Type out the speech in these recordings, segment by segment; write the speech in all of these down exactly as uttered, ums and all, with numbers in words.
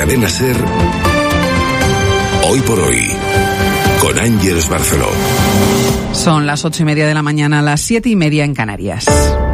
Cadena SER, Hoy por Hoy, con Ángeles Barceló. Son las ocho y media de la mañana, las siete y media en Canarias.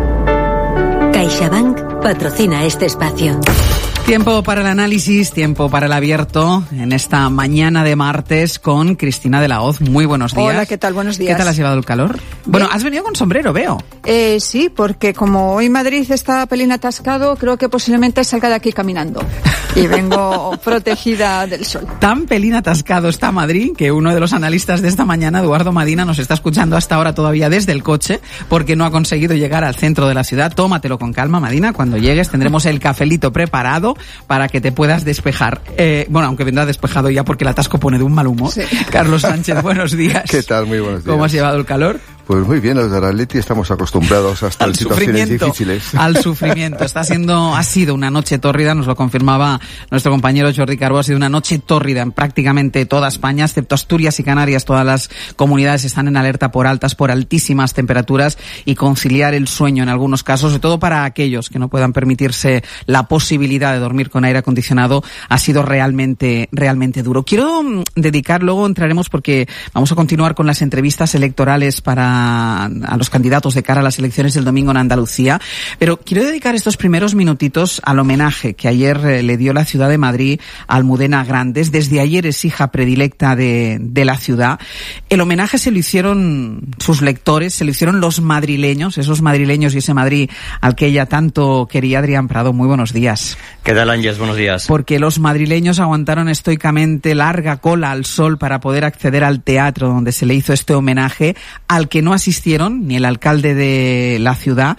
CaixaBank patrocina este espacio. Tiempo para el análisis, tiempo para el abierto en esta mañana de martes con Cristina de la Hoz. Muy buenos días. Hola, ¿qué tal? Buenos días. ¿Qué tal has llevado el calor? Bien. Bueno, has venido con sombrero, veo. Eh, sí, porque como hoy Madrid está pelín atascado, creo que posiblemente salga de aquí caminando. Y vengo protegida del sol. Tan pelín atascado está Madrid que uno de los analistas de esta mañana, Eduardo Madina, nos está escuchando hasta ahora todavía desde el coche porque no ha conseguido llegar al centro de la ciudad. Tómatelo con calma, Madina. Cuando llegues tendremos el cafelito preparado para que te puedas despejar. Eh, bueno, aunque vendrá despejado ya porque el atasco pone de un mal humor. Sí. Carlos Sánchez, buenos días. ¿Qué tal? Muy buenos días. ¿Cómo has llevado el calor? Pues muy bien, los de Atleti estamos acostumbrados a estas situaciones difíciles. Al sufrimiento. Está siendo, ha sido una noche tórrida, nos lo confirmaba nuestro compañero Jordi Carbó, ha sido una noche tórrida en prácticamente toda España, excepto Asturias y Canarias. Todas las comunidades están en alerta por altas, por altísimas temperaturas y conciliar el sueño en algunos casos, sobre todo para aquellos que no puedan permitirse la posibilidad de dormir con aire acondicionado, ha sido realmente, realmente duro. Quiero dedicar, luego entraremos porque vamos a continuar con las entrevistas electorales para a los candidatos de cara a las elecciones del domingo en Andalucía, pero quiero dedicar estos primeros minutitos al homenaje que ayer eh, le dio la ciudad de Madrid a Almudena Grandes. Desde ayer es hija predilecta de, de la ciudad. El homenaje se lo hicieron sus lectores, se lo hicieron los madrileños, esos madrileños y ese Madrid al que ella tanto quería. Adrián Prado, muy buenos días. ¿Qué tal, Ángeles? Buenos días. Porque los madrileños aguantaron estoicamente larga cola al sol para poder acceder al teatro donde se le hizo este homenaje, al que no asistieron ni el alcalde de la ciudad,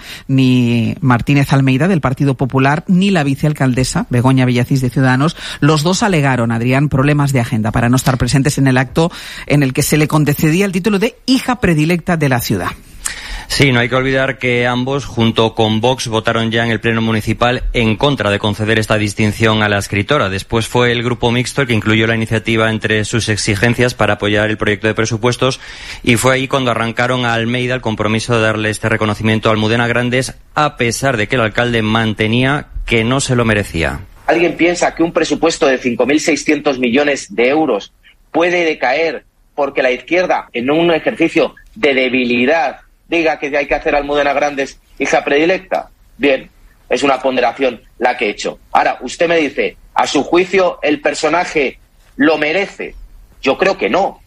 ni Martínez Almeida del Partido Popular, ni la vicealcaldesa Begoña Villacís de Ciudadanos. Los dos alegaron, Adrián, problemas de agenda para no estar presentes en el acto en el que se le concedía el título de hija predilecta de la ciudad. Sí, no hay que olvidar que ambos, junto con Vox, votaron ya en el Pleno Municipal en contra de conceder esta distinción a la escritora. Después fue el Grupo Mixto el que incluyó la iniciativa entre sus exigencias para apoyar el proyecto de presupuestos, y fue ahí cuando arrancaron a Almeida el compromiso de darle este reconocimiento a Almudena Grandes, a pesar de que el alcalde mantenía que no se lo merecía. ¿Alguien piensa que un presupuesto de cinco mil seiscientos millones de euros puede decaer porque la izquierda, en un ejercicio de debilidad, diga que hay que hacer a Almudena Grandes hija predilecta? Bien, es una ponderación la que he hecho. Ahora, usted me dice, ¿a su juicio el personaje lo merece? Yo creo que no.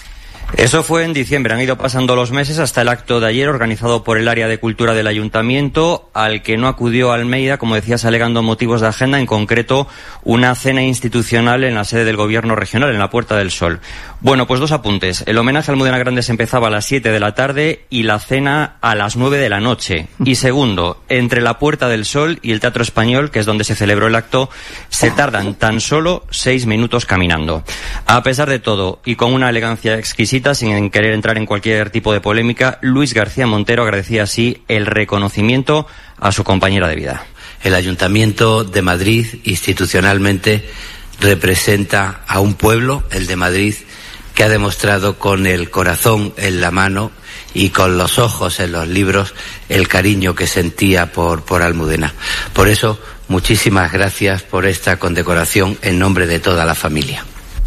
Eso fue en diciembre. Han ido pasando los meses hasta el acto de ayer organizado por el área de cultura del ayuntamiento, al que no acudió Almeida, como decías, alegando motivos de agenda, en concreto una cena institucional en la sede del gobierno regional, en la Puerta del Sol. Bueno, pues dos apuntes. El homenaje a Almudena Grandes empezaba a las siete de la tarde y la cena a las nueve de la noche. Y segundo, entre la Puerta del Sol y el Teatro Español, que es donde se celebró el acto, se tardan tan solo seis minutos caminando. A pesar de todo, y con una elegancia exquisita, sin querer entrar en cualquier tipo de polémica, Luis García Montero agradecía así el reconocimiento a su compañera de vida. El Ayuntamiento de Madrid institucionalmente representa a un pueblo, el de Madrid, que ha demostrado con el corazón en la mano y con los ojos en los libros el cariño que sentía por, por Almudena. Por eso, muchísimas gracias por esta condecoración en nombre de toda la familia.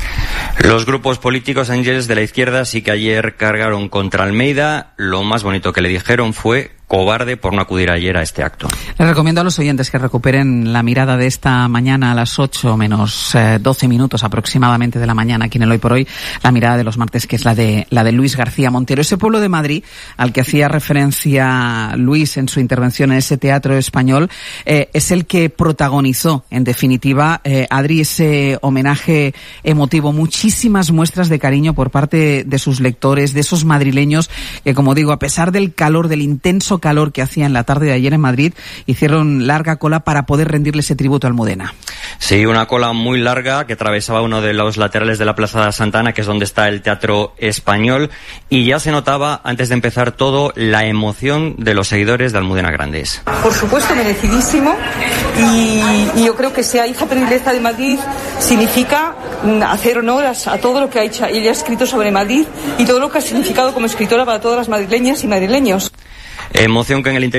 Los grupos políticos, Ángeles, de la izquierda sí que ayer cargaron contra Almeida. Lo más bonito que le dijeron fue cobarde por no acudir ayer a este acto. Les recomiendo a los oyentes que recuperen la mirada de esta mañana a las ocho menos doce minutos aproximadamente de la mañana aquí en el Hoy por Hoy, la mirada de los martes, que es la de la de Luis García Montero. Ese pueblo de Madrid al que hacía referencia Luis en su intervención en ese teatro español, eh, es el que protagonizó, en definitiva, eh, Adri, ese homenaje emotivo. Muchísimas muestras de cariño por parte de sus lectores, de esos madrileños que, como digo, a pesar del calor, del intenso calor que hacía en la tarde de ayer en Madrid, hicieron larga cola para poder rendirle ese tributo a Almudena. Sí, una cola muy larga que atravesaba uno de los laterales de la Plaza de Santa Ana, que es donde está el Teatro Español, y ya se notaba, antes de empezar todo, la emoción de los seguidores de Almudena Grandes. Por supuesto, merecidísimo, y, y yo creo que sea hija predilecta de Madrid significa hacer honor a, a todo lo que ha hecho, ella ha escrito sobre Madrid y todo lo que ha significado como escritora para todas las madrileñas y madrileños. Emoción que en el interior